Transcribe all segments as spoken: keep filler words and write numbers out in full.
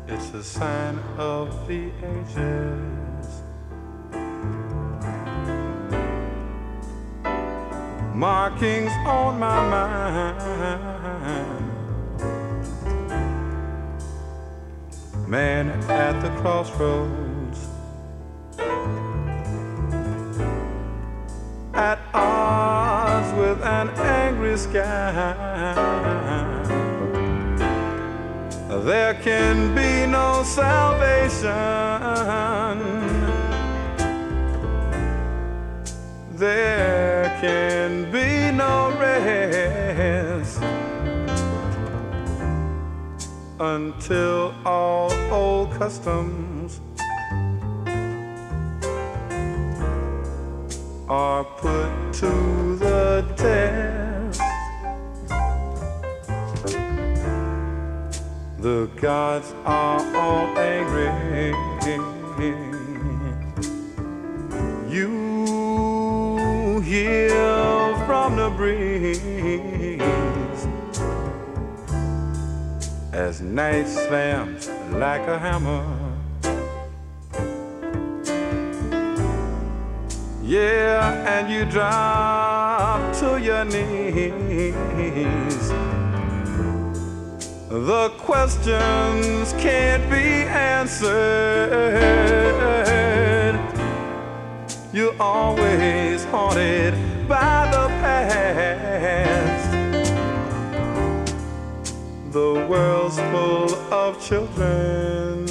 It's a sign of the ages. Markings on my mind. Man at the crossroads, at odds with an angry sky. There can be no salvation. There can be no rest until all old customs are put to the test. The gods are all angry. You hear from the breeze as night slams like a hammer. Yeah, and you drop to your knees. The questions can't be answered. You're always haunted by the past. The world's full of children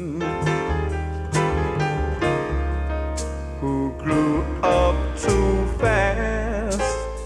who grew up too fast.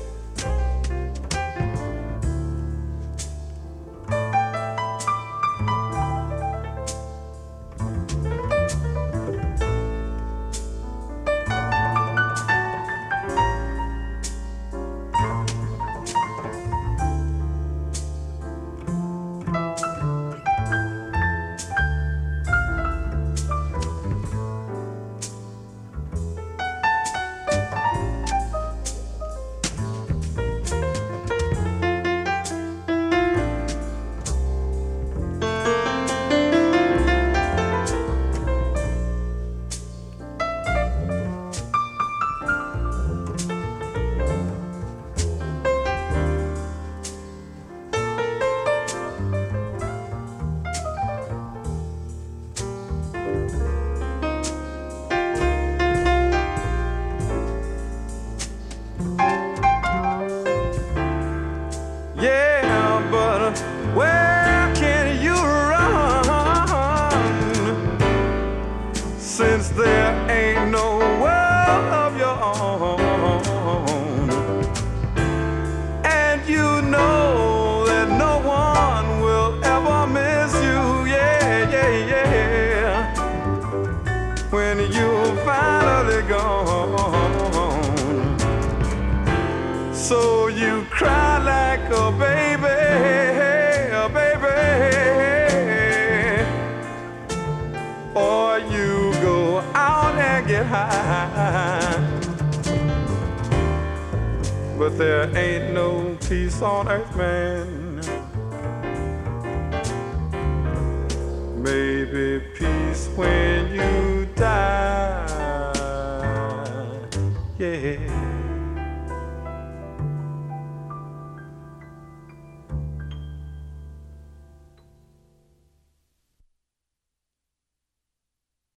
So you cry like a baby, a baby, or you go out and get high. But there ain't no peace on earth, man. Maybe peace when